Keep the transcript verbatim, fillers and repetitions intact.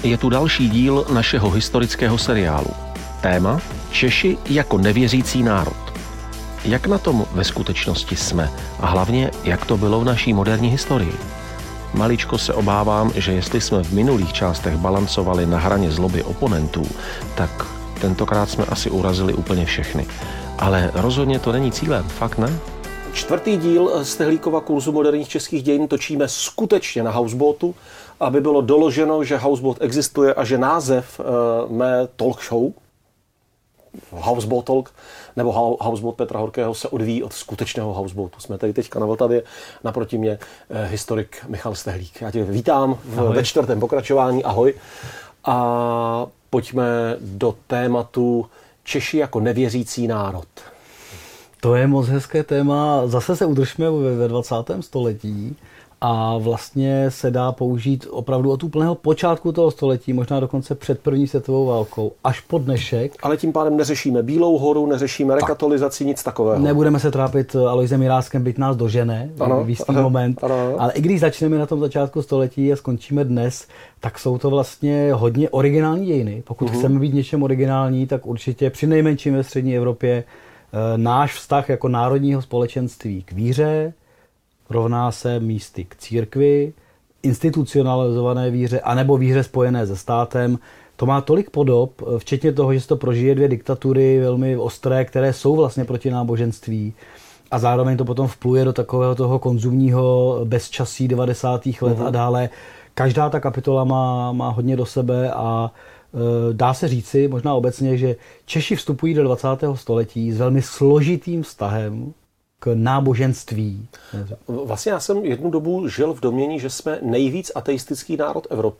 Je tu další díl našeho historického seriálu. Téma Češi jako nevěřící národ. Jak na tom ve skutečnosti jsme a hlavně, jak to bylo v naší moderní historii? Maličko se obávám, že jestli jsme v minulých částech balancovali na hraně zloby oponentů, tak tentokrát jsme asi urazili úplně všechny. Ale rozhodně to není cílem, fakt ne? Čtvrtý díl z Tehlíkova kurzu moderních českých dějin točíme skutečně na Houseboatu, aby bylo doloženo, že Houseboat existuje a že název uh, mé talk show, Houseboat Talk, nebo Houseboat Petra Horkého se odvíjí od skutečného houseboatu. Jsme tady teďka na Vltavě, naproti mě eh, historik Michal Stehlík. Já tě vítám v, ve čtvrtém pokračování, ahoj. A pojďme do tématu Češi jako nevěřící národ. To je moc hezké téma. Zase se udržíme ve dvacátém století a vlastně se dá použít opravdu od úplného počátku toho století, možná dokonce před první světovou válkou, až po dnešek. Ale tím pádem neřešíme Bílou horu, neřešíme rekatolizaci, nic takového. Nebudeme se trápit Alojzem Jiráským, byť nás dožene v jistý moment. Ano, ano. Ale i když začneme na tom začátku století a skončíme dnes, tak jsou to vlastně hodně originální dějiny. Pokud uh-huh. chceme být něčem originální, tak určitě při nejmenším ve střední Evropě náš vztah jako národního společenství k víře rovná se místy k církvi, institucionalizované víře, anebo víře spojené se státem. To má tolik podob, včetně toho, že se to prožije dvě diktatury velmi ostré, které jsou vlastně proti náboženství. A zároveň to potom vpluje do takového toho konzumního bezčasí devadesátých let uh-huh. a dále. Každá ta kapitola má, má hodně do sebe a e, dá se říci, možná obecně, že Češi vstupují do dvacátého století s velmi složitým vztahem k náboženství. Vlastně já jsem jednu dobu žil v domnění, že jsme nejvíc ateistický národ Evropy.